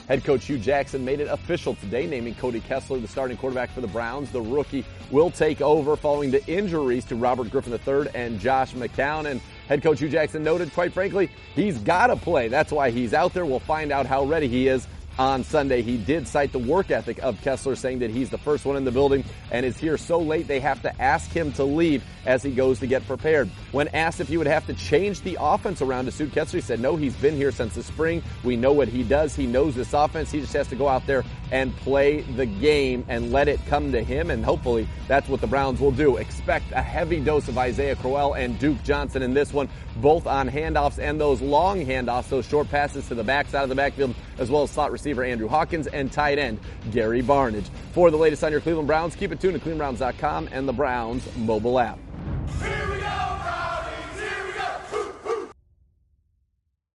Head coach Hugh Jackson made it official today, naming Cody Kessler the starting quarterback for the Browns. The rookie will take over following the injuries to Robert Griffin III and Josh McCown. And head coach Hugh Jackson noted, quite frankly, he's got to play. That's why he's out there. We'll find out how ready he is on Sunday. He did cite the work ethic of Kessler, saying that he's the first one in the building and is here so late they have to ask him to leave as he goes to get prepared. When asked if he would have to change the offense around to suit Kessler, he said, no, he's been here since the spring. We know what he does. He knows this offense. He just has to go out there and play the game and let it come to him, and hopefully that's what the Browns will do. Expect a heavy dose of Isaiah Crowell and Duke Johnson in this one, both on handoffs and those long handoffs, those short passes to the backside of the backfield, as well as slot receiver Andrew Hawkins and tight end Gary Barnidge. For the latest on your Cleveland Browns, keep it tuned to clevelandbrowns.com and the Browns mobile app.